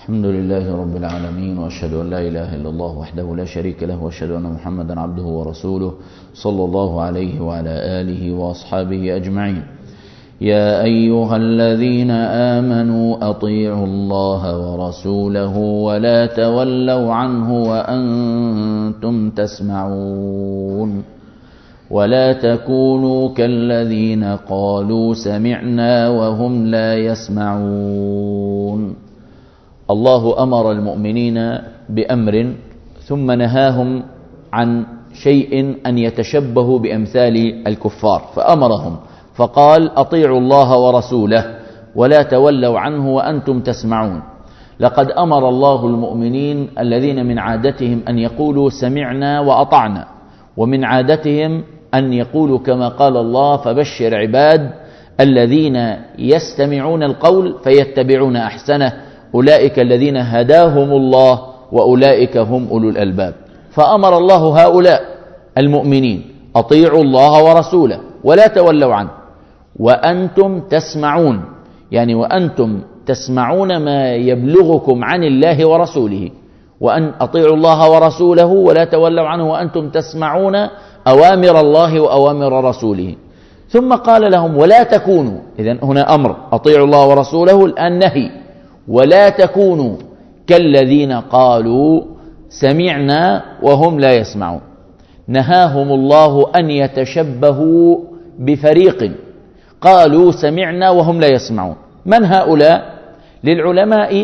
الحمد لله رب العالمين، وأشهد أن لا إله إلا الله وحده لا شريك له، وأشهد أن محمدا عبده ورسوله صلى الله عليه وعلى آله وأصحابه أجمعين. يا أيها الذين آمنوا أطيعوا الله ورسوله ولا تولوا عنه وأنتم تسمعون، ولا تكونوا كالذين قالوا سمعنا وهم لا يسمعون. الله أمر المؤمنين بأمر ثم نهاهم عن شيء أن يتشبهوا بأمثال الكفار، فأمرهم فقال أطيعوا الله ورسوله ولا تولوا عنه وأنتم تسمعون. لقد أمر الله المؤمنين الذين من عادتهم أن يقولوا سمعنا وأطعنا، ومن عادتهم أن يقولوا كما قال الله فبشر عباد الذين يستمعون القول فيتبعون أحسنه أولئك الذين هداهم الله وأولئك هم أولو الألباب. فأمر الله هؤلاء المؤمنين أطيعوا الله ورسوله ولا تولوا عنه وأنتم تسمعون، يعني وأنتم تسمعون ما يبلغكم عن الله ورسوله، وأن أطيعوا الله ورسوله ولا تولوا عنه وأنتم تسمعون أوامر الله وأوامر رسوله. ثم قال لهم ولا تكونوا، إذن هنا أمر أطيعوا الله ورسوله، الآن نهي، ولا تكونوا كالذين قالوا سمعنا وهم لا يسمعون. نهاهم الله أن يتشبهوا بفريق قالوا سمعنا وهم لا يسمعون. من هؤلاء؟ للعلماء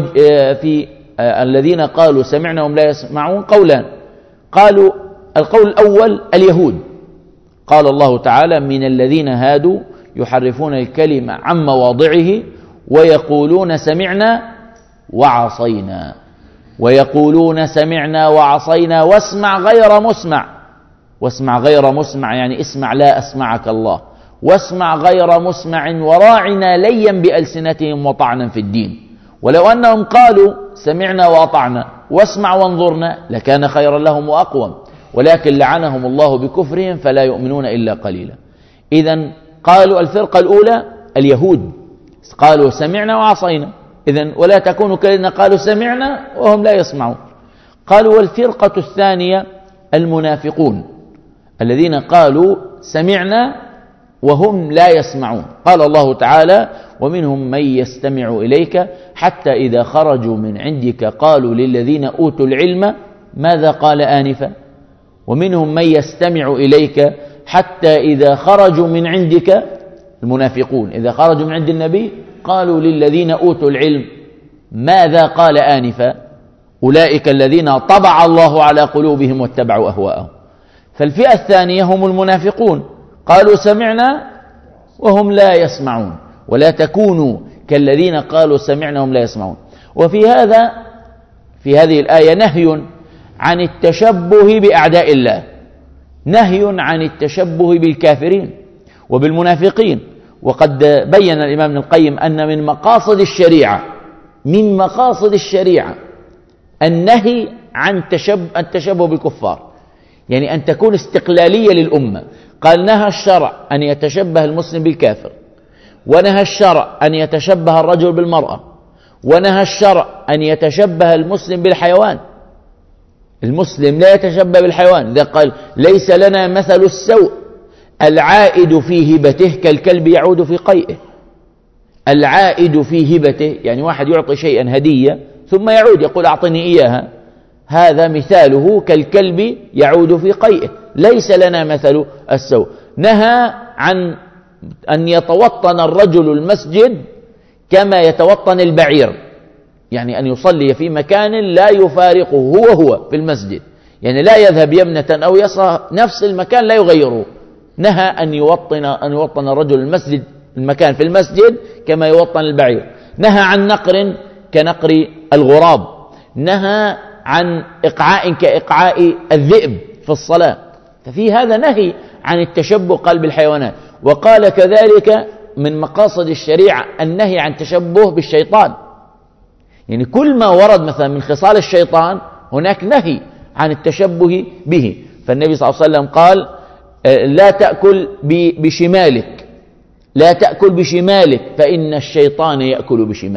في الذين قالوا سمعنا وهم لا يسمعون قولان. قالوا القول الأول اليهود، قال الله تعالى من الذين هادوا يحرفون الكلمة عن مواضعه ويقولون سمعنا وعصينا، ويقولون سمعنا وعصينا واسمع غير مسمع. واسمع غير مسمع يعني اسمع لا أسمعك الله، واسمع غير مسمع وراعنا ليا بألسنتهم وطعنا في الدين. ولو أنهم قالوا سمعنا وأطعنا واسمع وانظرنا لكان خيرا لهم وأقوم، ولكن لعنهم الله بكفرهم فلا يؤمنون إلا قليلا. إذن قالوا الفرقة الأولى اليهود قالوا سمعنا وعصينا، إذن ولا تكونوا كالذين قالوا سمعنا وهم لا يسمعون. قالوا والفرقة الثانية المنافقون الذين قالوا سمعنا وهم لا يسمعون. قال الله تعالى ومنهم من يستمع إليك حتى إذا خرجوا من عندك قالوا للذين أوتوا العلم ماذا قال آنفا. ومنهم من يستمع إليك حتى إذا خرجوا من عندك، المنافقون إذا خرجوا من عند النبي قالوا للذين أوتوا العلم ماذا قال آنفا أولئك الذين طبع الله على قلوبهم واتبعوا أهواءهم. فالفئة الثانية هم المنافقون قالوا سمعنا وهم لا يسمعون. ولا تكونوا كالذين قالوا سمعنا وهم لا يسمعون. وفي هذه الآية نهي عن التشبه بأعداء الله، نهي عن التشبه بالكافرين وبالمنافقين. وقد بين الإمام ابن القيم أن من مقاصد الشريعة النهي عن التشبه بالكفار، يعني أن تكون استقلالية للأمة. قال نهى الشرع أن يتشبه المسلم بالكافر، ونهى الشرع أن يتشبه الرجل بالمرأة، ونهى الشرع أن يتشبه المسلم بالحيوان. المسلم لا يتشبه بالحيوان، إذا قال ليس لنا مثل السوء العائد في هبته كالكلب يعود في قيئه. العائد في هبته يعني واحد يعطي شيئا هدية ثم يعود يقول أعطني إياها، هذا مثاله كالكلب يعود في قيئه، ليس لنا مثل السوء. نهى عن أن يتوطن الرجل المسجد كما يتوطن البعير، يعني أن يصلي في مكان لا يفارقه هو في المسجد، يعني لا يذهب يمنة أو يسرى، نفس المكان لا يغيره. نهى أن يوطن الرجل المكان في المسجد كما يوطن البعير. نهى عن نقر كنقر الغراب. نهى عن إقعاء كإقعاء الذئب في الصلاة. ففي هذا نهي عن التشبه قال بالحيوانات. وقال كذلك من مقاصد الشريعة النهي عن التشبه بالشيطان، يعني كل ما ورد مثلا من خصال الشيطان هناك نهي عن التشبه به. فالنبي صلى الله عليه وسلم قال لا تأكل بشمالك، لا تأكل بشمالك فإن الشيطان يأكل بشماله.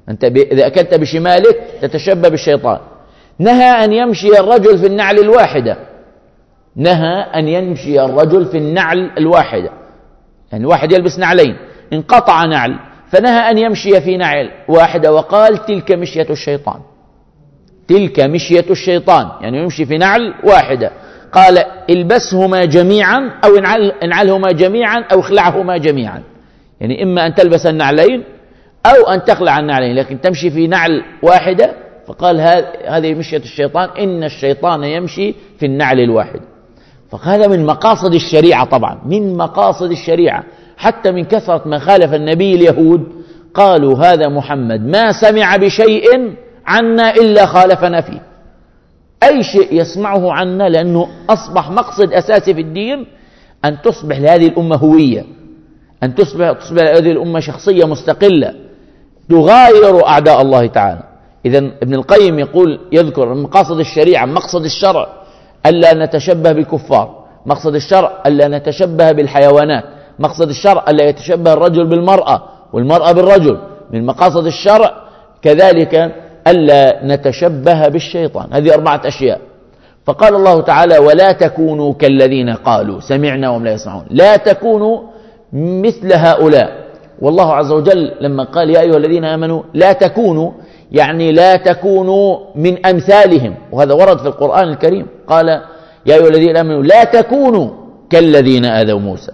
أنت إذا أكلت بشمالك تتشبه بالشيطان. نهى أن يمشي الرجل في النعل الواحدة، نهى أن يمشي الرجل في النعل الواحدة، يعني الواحد يلبس نعلين، انقطع نعل فنهى أن يمشي في نعل واحدة، وقال تلك مشية الشيطان، تلك مشية الشيطان، يعني يمشي في نعل واحدة. قال البسهما جميعا أو انعلهما جميعا أو اخلعهما جميعا، يعني إما أن تلبس النعلين أو أن تخلع النعلين، لكن تمشي في نعل واحدة. فقال هذه مشية الشيطان، إن الشيطان يمشي في النعل الواحد. فهذا من مقاصد الشريعة، طبعا من مقاصد الشريعة، حتى من كثرة ما خالف النبي اليهود قالوا هذا محمد ما سمع بشيء عنا إلا خالفنا فيه، أي شيء يسمعه عنا، لأنه أصبح مقصد أساسي في الدين أن تصبح لهذه الأمة هوية، أن تصبح لهذه الأمة شخصية مستقلة تغاير أعداء الله تعالى. إذن ابن القيم يذكر مقاصد الشريعة، مقصد الشرع ألا نتشبه بالكفار، مقصد الشرع ألا نتشبه بالحيوانات، مقصد الشرع ألا يتشبه الرجل بالمرأة والمرأة بالرجل، من مقاصد الشرع كذلك ألا نتشبه بالشيطان. هذه 4 أشياء. فقال الله تعالى ولا تكونوا كالذين قالوا سمعنا وهم لا يسمعون، لا تكونوا مثل هؤلاء. والله عز وجل لما قال يا أيها الذين آمنوا لا تكونوا، يعني لا تكونوا من أمثالهم، وهذا ورد في القرآن الكريم. قال يا أيها الذين آمنوا لا تكونوا كالذين آذوا موسى،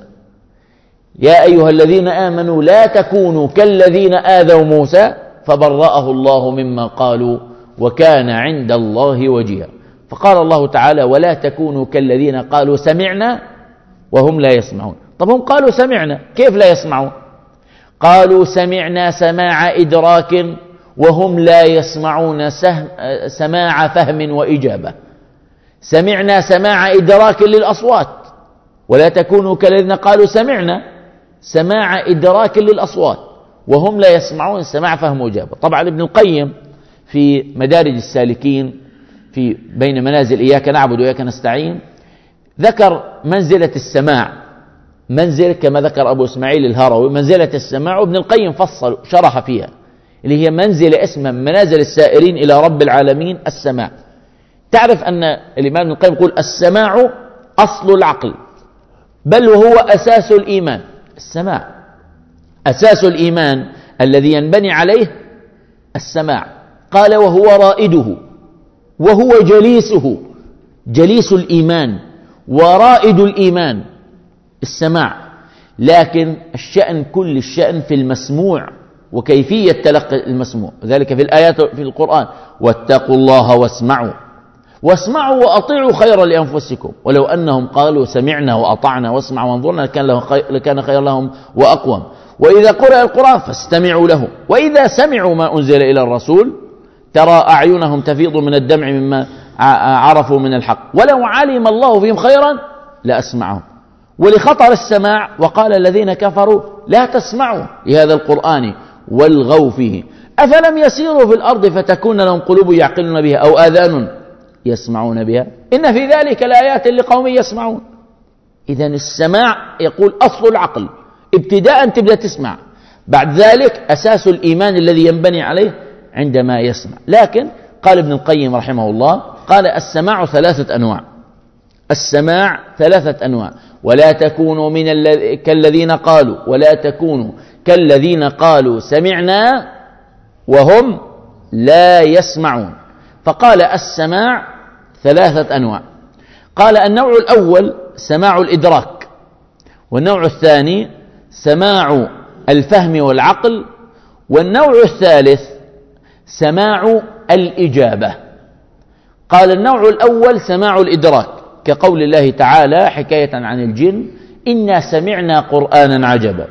يا أيها الذين آمنوا لا تكونوا كالذين آذوا موسى فبرأه الله مما قالوا وكان عند الله وجيها. فقال الله تعالى ولا تكونوا كالذين قالوا سمعنا وهم لا يسمعون. طب هم قالوا سمعنا، كيف لا يسمعون؟ قالوا سمعنا سماع إدراك وهم لا يسمعون سماع فهم وإجابة. سمعنا سماع إدراك للأصوات، ولا تكونوا كالذين قالوا سمعنا سماع إدراك للأصوات وهم لا يسمعون سماع فهم وإجابة. طبعا ابن القيم في مدارج السالكين في بين منازل إياك نعبد وإياك نستعين ذكر منزلة السماع، منزل كما ذكر أبو إسماعيل الهروي منزلة السماع، وابن القيم فصل شرح فيها، اللي هي منزلة اسمها منازل السائرين إلى رب العالمين السماع. تعرف أن الإمام ابن القيم يقول السماع أصل العقل، بل وهو أساس الإيمان. السماع أساس الإيمان الذي ينبني عليه السماع. قال وهو رائده وهو جليسه، جليس الإيمان ورائد الإيمان السماع. لكن الشأن كل الشأن في المسموع وكيفية تلقي المسموع، ذلك في الآيات في القرآن واتقوا الله واسمعوا وأطيعوا خيرا لأنفسكم ولو أنهم قالوا سمعنا وأطعنا واسمعوا وانظرنا لكان خير لهم وأقوم. وإذا قرأ القرآن فاستمعوا له وإذا سمعوا ما أنزل إلى الرسول ترى أعينهم تفيض من الدمع مما عرفوا من الحق ولو علم الله فيهم خيرا لأسمعهم. ولخطر السماع وقال الذين كفروا لا تسمعوا لهذا القرآن والغوا فيه أفلم يسيروا في الأرض فتكون لهم قلوب يعقلون بها أو آذان يسمعون بها إن في ذلك لآيات لقوم يسمعون. إذن السماع يقول أصل العقل، ابتداء تبدأ تسمع، بعد ذلك أساس الإيمان الذي ينبني عليه عندما يسمع. لكن قال ابن القيم رحمه الله قال السماع 3 أنواع، السماع 3 أنواع. ولا تكونوا كالذين قالوا ولا تكونوا كالذين قالوا سمعنا وهم لا يسمعون. فقال السماع 3 أنواع. قال النوع الأول سماع الإدراك، والنوع الثاني سماع الفهم والعقل، والنوع الثالث سماع الإجابة. قال النوع الأول سماع الإدراك كقول الله تعالى حكاية عن الجن إنا سمعنا قرآنا عجبا،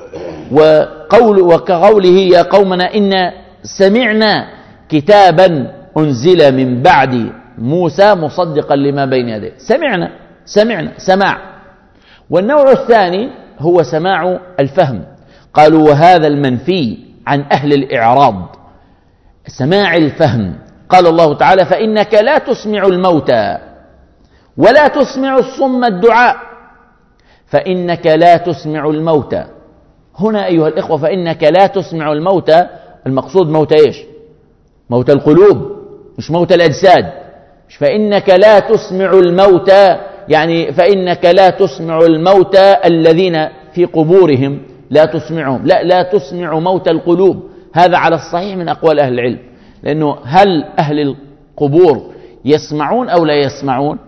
وكقوله يا قومنا إنا سمعنا كتابا أنزل من بعد موسى مصدقا لما بين يديه. سمعنا سماع. والنوع الثاني هو سماع الفهم. قالوا وهذا المنفي عن أهل الإعراض سماع الفهم. قال الله تعالى فإنك لا تسمع الموتى ولا تسمع الصم الدعاء، فإنك لا تسمع الموتى. هنا أيها الإخوة فإنك لا تسمع الموتى المقصود موت إيش؟ موت القلوب، مش موت الأجساد. فإنك لا تسمع الموتى، يعني فإنك لا تسمع الموتى الذين في قبورهم، لا تسمعهم، لا تسمع موت القلوب. هذا على الصحيح من أقوال أهل العلم، لأنه هل أهل القبور يسمعون أو لا يسمعون؟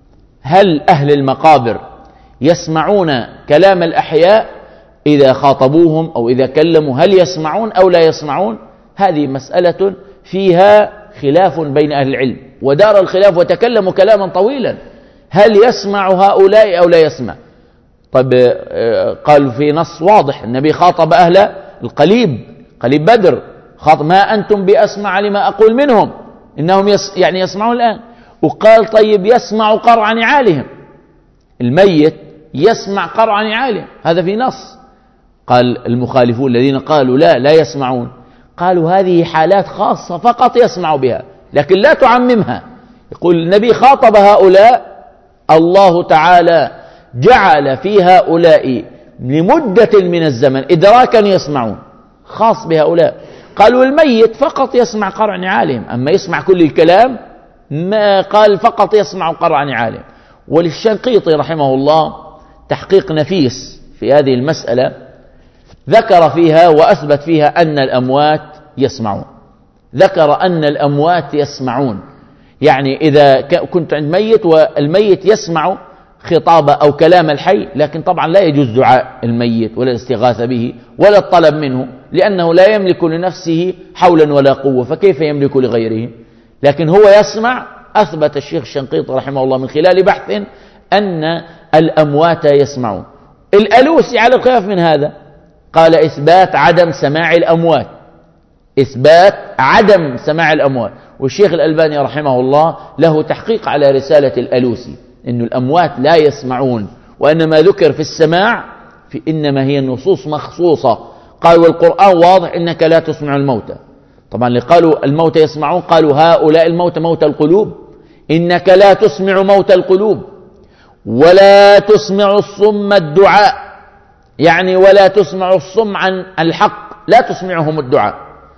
هل أهل المقابر يسمعون كلام الأحياء إذا خاطبوهم أو إذا كلموا؟ هل يسمعون أو لا يسمعون؟ هذه مسألة فيها خلاف بين أهل العلم، ودار الخلاف وتكلموا كلاما طويلا، هل يسمع هؤلاء أو لا يسمع؟ طيب قال في نص واضح، النبي خاطب أهل القليب، قليب بدر، خاطب ما أنتم بأسمع لما أقول منهم، إنهم يعني يسمعون الآن. وقال طيب يسمع قرع نعالهم، الميت يسمع قرع نعالهم، هذا في نص. قال المخالفون الذين قالوا لا يسمعون، قالوا هذه حالات خاصة فقط يسمع بها، لكن لا تعممها. يقول النبي خاطب هؤلاء، الله تعالى جعل في هؤلاء لمدة من الزمن إدراكا يسمعون، خاص بهؤلاء. قالوا الميت فقط يسمع قرع نعالهم، أما يسمع كل الكلام ما قال، فقط يسمع قرع نعالهم. وللشنقيطي رحمه الله تحقيق نفيس في هذه المسألة، ذكر فيها وأثبت فيها أن الأموات يسمعون، ذكر أن الأموات يسمعون، يعني إذا كنت عند ميت والميت يسمع خطاب أو كلام الحي، لكن طبعا لا يجوز دعاء الميت ولا الاستغاثة به ولا الطلب منه، لأنه لا يملك لنفسه حولا ولا قوة، فكيف يملك لغيره؟ لكن هو يسمع. أثبت الشيخ الشنقيطي رحمه الله من خلال بحث أن الأموات يسمعون. الألوسي على الخلاف من هذا، قال إثبات عدم سماع الأموات، إثبات عدم سماع الأموات. والشيخ الألباني رحمه الله له تحقيق على رسالة الألوسي إن الأموات لا يسمعون، وأن ما ذكر في السماع إنما هي النصوص مخصوصة. قال والقرآن واضح إنك لا تسمع الموتى. طبعا اللي قالوا الموتى يسمعون قالوا هؤلاء الموتى موتى القلوب، إنك لا تسمع موتى القلوب ولا تسمع الصم الدعاء، يعني ولا تسمع الصم عن الحق، لا تسمعهم الدعاء.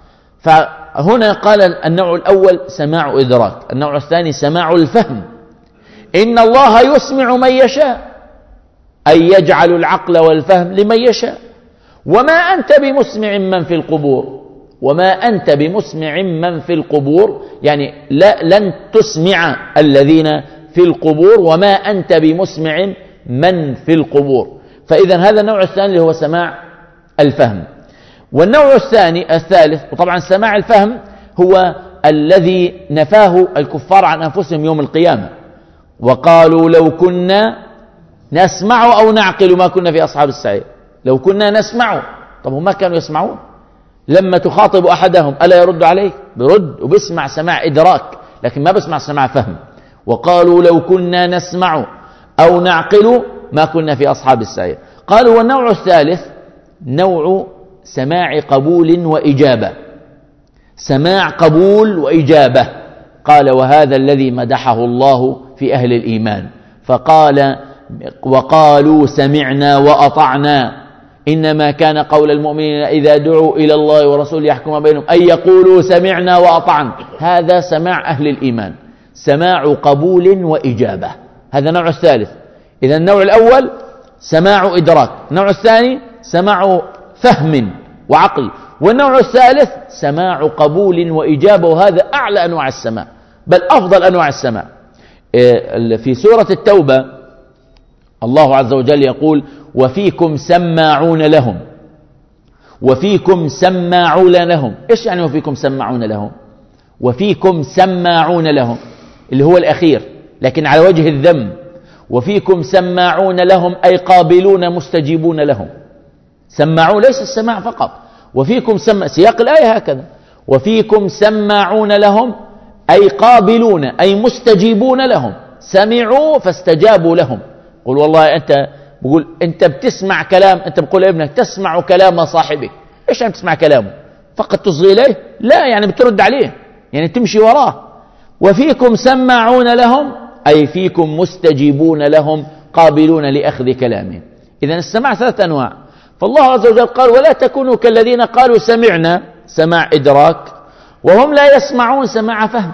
فهنا قال النوع الأول سماع إدراك، النوع الثاني سماع الفهم. إن الله يسمع من يشاء، أي يجعل العقل والفهم لمن يشاء. وما أنت بمسمع من في القبور، وما أنت بمسمع من في القبور، يعني لن تسمع الذين في القبور، وما أنت بمسمع من في القبور. فإذا هذا النوع الثاني اللي هو سماع الفهم. والنوع الثالث، وطبعا سماع الفهم هو الذي نفاه الكفار عن أنفسهم يوم القيامة، وقالوا لو كنا نسمع أو نعقل ما كنا في أصحاب السعير. لو كنا نسمع، طب هم ما كانوا يسمعون؟ لما تخاطب أحدهم ألا يرد عليك؟ برد وبسمع سماع إدراك، لكن ما بسمع سماع فهم. وقالوا لو كنا نسمع أو نعقل ما كنا في أصحاب السعير. قالوا والنوع الثالث نوع سماع قبول وإجابة، سماع قبول وإجابة. قال وهذا الذي مدحه الله في أهل الإيمان، فقال وقالوا سمعنا وأطعنا، إنما كان قول المؤمنين إذا دعوا إلى الله ورسوله يحكم بينهم أن يقولوا سمعنا وأطعنا. هذا سماع أهل الإيمان، سماع قبول وإجابة، هذا النوع الثالث. إذا النوع الأول سماع إدراك، النوع الثاني سماع فهم وعقل، والنوع الثالث سماع قبول وإجابة، وهذا أعلى أنواع السماع، بل أفضل أنواع السماع. في سورة التوبة الله عز وجل يقول وفيكم سماعون لهم، وفيكم سماعون لهم. إيش يعني وفيكم سماعون لهم؟ وفيكم سماعون لهم اللي هو الأخير، لكن على وجه الذم. وفيكم سماعون لهم أي قابلون مستجيبون لهم. سماعون ليس السماع فقط، وفيكم سياق الآية هكذا، وفيكم سماعون لهم أي قابلون أي مستجيبون لهم. سمعوا فاستجابوا لهم. قل والله أنت بتسمع كلام، أنت بقول لابنك تسمع كلام صاحبك، إيش يعني تسمع كلامه؟ فقط تصغي إليه؟ لا، يعني بترد عليه، يعني تمشي وراه. وفيكم سماعون لهم أي فيكم مستجيبون لهم قابلون لأخذ كلامهم. إذن السماع ثلاثة أنواع. فالله عز وجل قال ولا تكونوا كالذين قالوا سماع إدراك وهم لا يسمعون سماع فهم.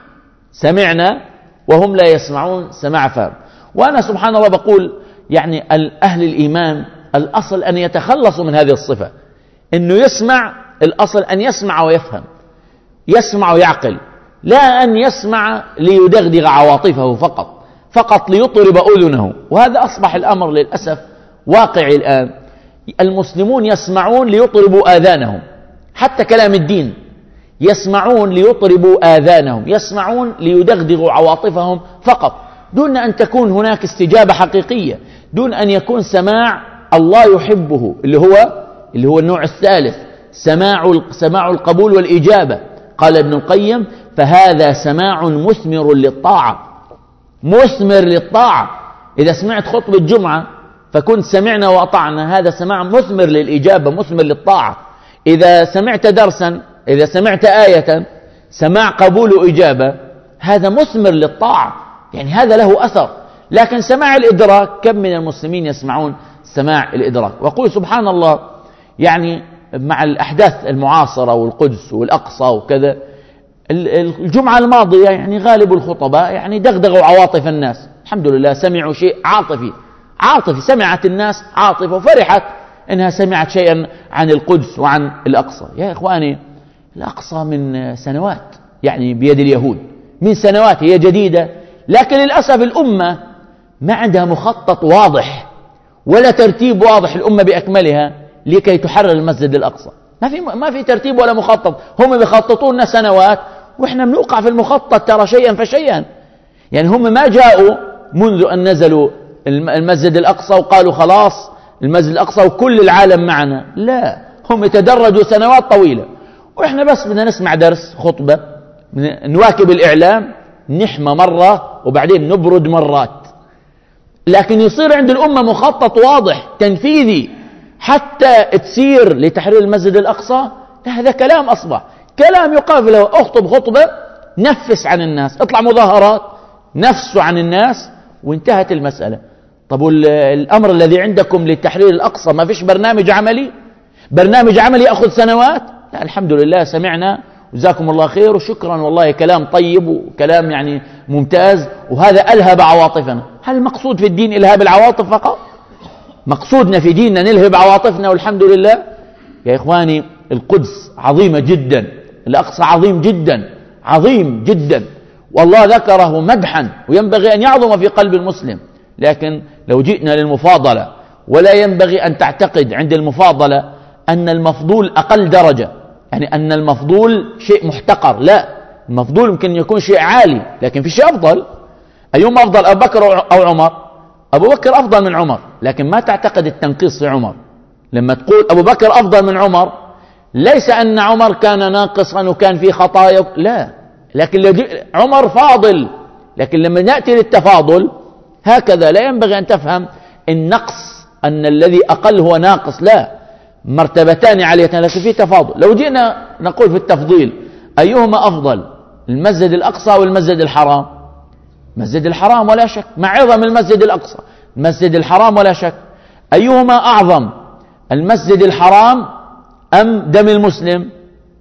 سمعنا وهم لا يسمعون سماع فهم. وأنا سبحان الله بقول يعني أهل الإيمان الأصل أن يتخلصوا من هذه الصفة، أنه يسمع، الأصل أن يسمع ويفهم، يسمع ويعقل، لا أن يسمع ليدغدغ عواطفه فقط ليطرب أذنه. وهذا أصبح الأمر للأسف واقعي الآن. المسلمون يسمعون ليطربوا آذانهم، حتى كلام الدين يسمعون ليطربوا آذانهم، يسمعون ليدغدغوا عواطفهم فقط، دون أن تكون هناك استجابة حقيقية، دون أن يكون سماع الله يحبه اللي هو النوع الثالث، سماع القبول والإجابة. قال ابن القيم: فهذا سماع مثمر للطاعة. مثمر للطاعة. إذا سمعت خطبة جمعة فكنت سمعنا وأطعنا، هذا سماع مثمر للإجابة، مثمر للطاعة. إذا سمعت درسا، إذا سمعت آية، سماع قبول وإجابة، هذا مثمر للطاعة، يعني هذا له أثر. لكن سماع الإدراك، كم من المسلمين يسمعون سماع الإدراك؟ وأقول سبحان الله، يعني مع الأحداث المعاصرة والقدس والأقصى وكذا، الجمعة الماضية يعني غالب الخطباء يعني دغدغوا عواطف الناس. الحمد لله سمعوا شيء عاطفي، سمعت الناس عاطفة وفرحت إنها سمعت شيئا عن القدس وعن الأقصى. يا إخواني، الأقصى من سنوات يعني بيد اليهود، من سنوات، هي جديدة، لكن للأسف الأمة ما عندها مخطط واضح ولا ترتيب واضح، الأمة بأكملها، لكي تحرر المسجد الأقصى. ما في ترتيب ولا مخطط. هم بيخططون لنا سنوات وإحنا بنوقع في المخطط ترى شيئا فشيئا. يعني هم ما جاءوا منذ أن نزلوا المسجد الأقصى وقالوا خلاص المسجد الأقصى وكل العالم معنا، لا، هم يتدرجوا سنوات طويلة، وإحنا بس بدنا نسمع درس، خطبة، نواكب الإعلام، نحمى مرة وبعدين نبرد مرات. لكن يصير عند الأمة مخطط واضح تنفيذي حتى تسير لتحرير المسجد الأقصى، هذا كلام أصبح كلام يقال له أخطب خطبة، نفس عن الناس، اطلع مظاهرات، نفسوا عن الناس، وانتهت المسألة. طب الأمر الذي عندكم للتحرير الأقصى ما فيش برنامج عملي يأخذ سنوات؟ لا، الحمد لله سمعنا، جزاكم الله خير وشكرا، والله كلام طيب وكلام يعني ممتاز، وهذا ألهب عواطفنا. هل المقصود في الدين إلهاب العواطف فقط؟ مقصودنا في ديننا نلهب عواطفنا والحمد لله؟ يا إخواني، القدس عظيمة جدا، الأقصى عظيم جدا، والله ذكره مدحا وينبغي أن يعظم في قلب المسلم. لكن لو جئنا للمفاضلة، ولا ينبغي أن تعتقد عند المفاضلة أن المفضول أقل درجة، يعني أن المفضول شيء محتقر، لا، المفضول يمكن يكون شيء عالي، لكن في شيء أفضل. أيهما أفضل، أبو بكر أو عمر؟ أبو بكر أفضل من عمر، لكن ما تعتقد التنقيص في عمر. لما تقول أبو بكر أفضل من عمر، ليس أن عمر كان ناقصا وكان فيه خطايا، لا، لكن عمر فاضل. لكن لما نأتي للتفاضل هكذا، لا ينبغي أن تفهم النقص أن الذي أقل هو ناقص، لا، مرتبتان عاليتان، لكن في تفاضل. لو جئنا نقول في التفضيل أيهما أفضل، المسجد الأقصى والمسجد الحرام؟ مسجد الحرام ولا شك، مع عظم المسجد الأقصى، المسجد الحرام ولا شك. أيهما أعظم، المسجد الحرام أم دم المسلم؟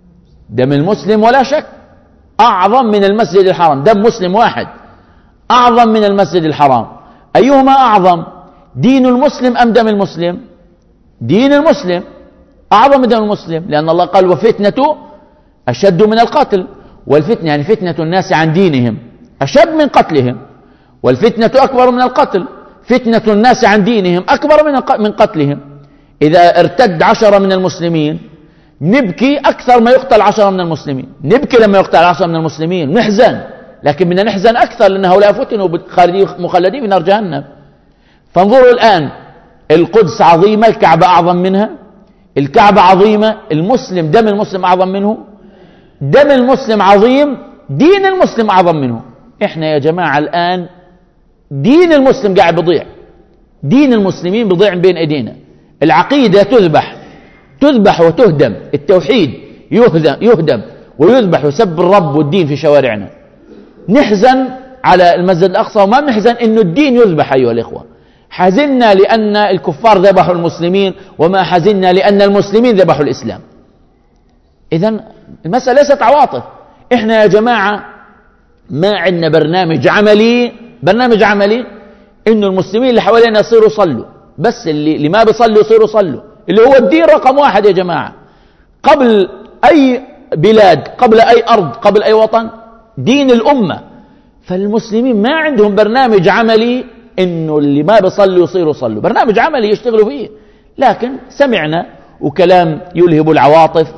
دم المسلم ولا شك أعظم من المسجد الحرام، دم مسلم واحد أعظم من المسجد الحرام. أيهما أعظم، دين المسلم أم دم المسلم؟ دين المسلم أعظم من دم المسلم، لأن الله قال وفتنة أشد من القتل. والفتنة يعني فتنة الناس عن دينهم أشد من قتلهم، والفتنة أكبر من القتل. فتنة الناس عن دينهم أكبر من قتلهم. إذا ارتد 10 من المسلمين نبكي أكثر ما يقتل 10 من المسلمين، نبكي لما يقتل 10 من المسلمين نحزن، لكن بدنا نحزن أكثر لأن هؤلاء فتنوا مخلدين في نار جهنم. فانظروا الآن، القدس عظيمة، الكعبة أعظم منها، الكعبة عظيمة، المسلم دم المسلم أعظم منه، دم المسلم عظيم، دين المسلم أعظم منه. إحنا يا جماعة الآن دين المسلم قاعد بضيع، دين المسلمين بضيع بين أيدينا. العقيدة تذبح وتهدم، التوحيد يهدم ويذبح ويسب الرب والدين في شوارعنا. نحزن على المسجد الأقصى وما نحزن إنه الدين يذبح. أيها الإخوة، حزننا لأن الكفار ذبحوا المسلمين، وما حزننا لأن المسلمين ذبحوا الإسلام. إذن المسألة ليست عواطف. إحنا يا جماعة ما عندنا برنامج عملي إنه المسلمين اللي حوالينا يصيروا يصلوا، بس اللي ما بيصلوا يصيروا يصلوا، اللي هو الدين رقم واحد يا جماعة. قبل أي بلاد، قبل أي أرض، قبل أي وطن، دين الأمة. فالمسلمين ما عندهم برنامج عملي إنه اللي ما بيصلوا يصيروا يصلوا، برنامج عملي يشتغلوا فيه. لكن سمعنا وكلام يلهب العواطف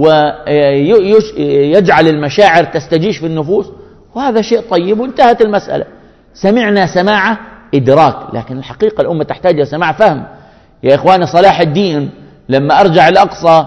ويجعل المشاعر تستجيش في النفوس، وهذا شيء طيب وانتهت المسألة. سمعنا سماعة إدراك، لكن الحقيقة الأمة تحتاج إلى سماع فهم. يا إخواني صلاح الدين لما أرجع الأقصى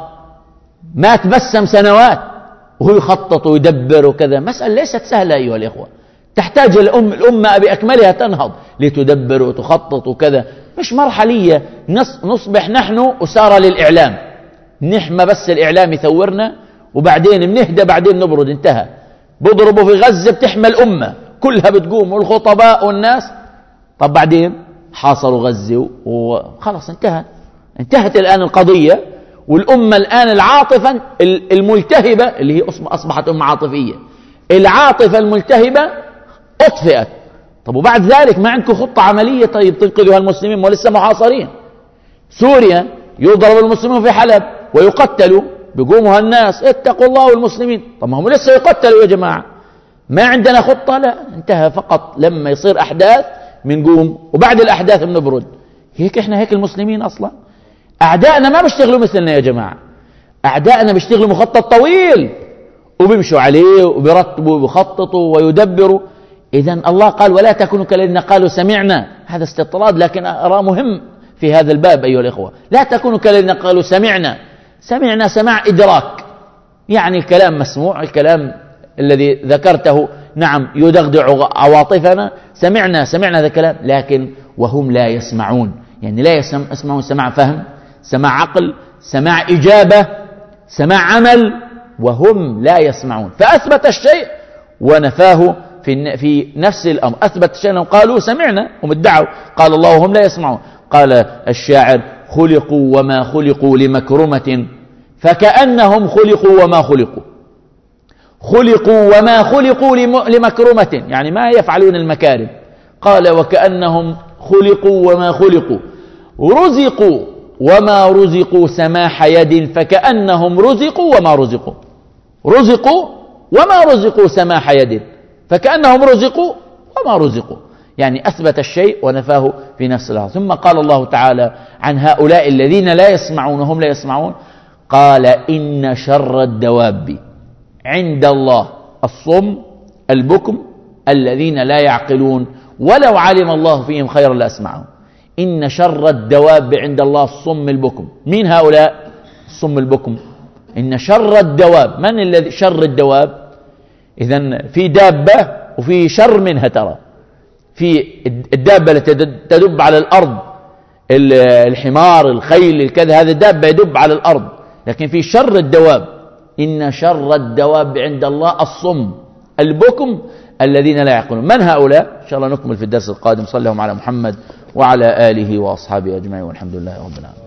ما تبسم سنوات وهو يخطط ويدبر وكذا. مسألة ليست سهلة أيها الإخوة، تحتاج الأمة بأكملها تنهض لتدبر وتخطط وكذا، مش مرحلية نصبح نحن أسارة للإعلام، نحمى بس الإعلام يثورنا وبعدين بنهدى، بعدين نبرد، انتهى. بضربوا في غزة بتحمى الأمة كلها بتقوم والخطباء والناس، طب بعدين حاصروا غزة وخلاص انتهت الآن القضية. والأمة الآن العاطفة الملتهبة اللي هي أصبحت أمة عاطفية، العاطفة الملتهبة أطفئت. طب وبعد ذلك ما عندكم خطة عملية طيب تنقذوا المسلمين ولسه محاصرين؟ سوريا يضرب المسلمون في حلب ويقتلوا، بيقوموا الناس اتقوا الله والمسلمين، طب ما هم لسه يقتلوا يا جماعة. ما عندنا خطة؟ لا، انتهى. فقط لما يصير أحداث بنقوم وبعد الأحداث بنبرد. هيك المسلمين أصلا. أعدائنا ما بيشتغلوا مثلنا يا جماعة، أعدائنا بيشتغلوا مخطط طويل وبيمشوا عليه وبيرتبوا وبيخططوا ويدبروا. إذن الله قال ولا تكونوا كالذين قالوا سمعنا، هذا استطراد لكن أرى مهم في هذا الباب أيها الإخوة. لا تكونوا كالذين قالوا سمعنا سماع إدراك، يعني الكلام مسموع، الكلام الذي ذكرته نعم يدغدغ عواطفنا، سمعنا هذا الكلام، لكن وهم لا يسمعون، يعني لا يسمعون سماع فهم، سماع عقل، سماع إجابة، سماع عمل، وهم لا يسمعون. فأثبت الشيء ونفاه في نفس الأمر. أثبت الشيء أنهم قالوا سمعنا ومدعوا، قال الله وهم لا يسمعون. قال الشاعر خلقوا وما خلقوا لمكرمة فكأنهم خلقوا وما خلقوا لمكرمة، يعني ما يفعلون المكارم. قال وكأنهم خلقوا وما خلقوا، رزقوا وما رزقوا سماح يد فكأنهم رزقوا وما رزقوا سماح يد فكأنهم رزقوا وما رزقوا، يعني أثبت الشيء ونفاه في نفس الأمر. ثم قال الله تعالى عن هؤلاء الذين لا يسمعون وهم لا يسمعون، قال إن شر الدواب عند الله الصم البكم الذين لا يعقلون ولو علم الله فيهم خيرا لأسمعهم. إن شر الدواب عند الله الصم البكم. مين هؤلاء الصم البكم؟ إن شر الدواب، من الذي شر الدواب؟ إذن في دابة وفي شر منها، ترى في الدابة التي تدب على الأرض، الحمار، الخيل، الكذا، هذا الدابة يدب على الأرض، لكن في شر الدواب. إن شر الدواب عند الله الصم البكم الذين لا يعقلون. من هؤلاء؟ إن شاء الله نكمل في الدرس القادم. صلى الله على محمد وعلى آله وأصحابه أجمعين، والحمد لله رب العالمين.